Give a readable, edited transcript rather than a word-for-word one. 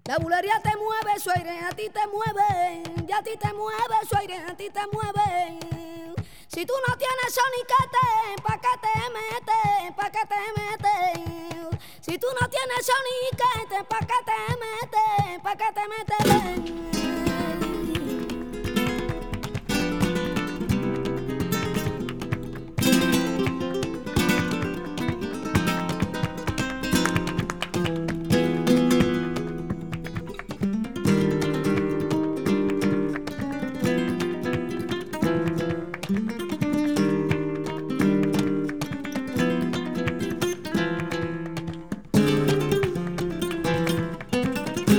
La bulería te mueve, su aire a ti te mueve, y a ti te mueve, su aire a ti te mueve. Si tú no tienes soniquete, ¿pa' qué te metes? ¿Pa' qué te metes? Si tú no tienes soniquete, ¿pa' qué te metes? ¿Pa' qué te metes?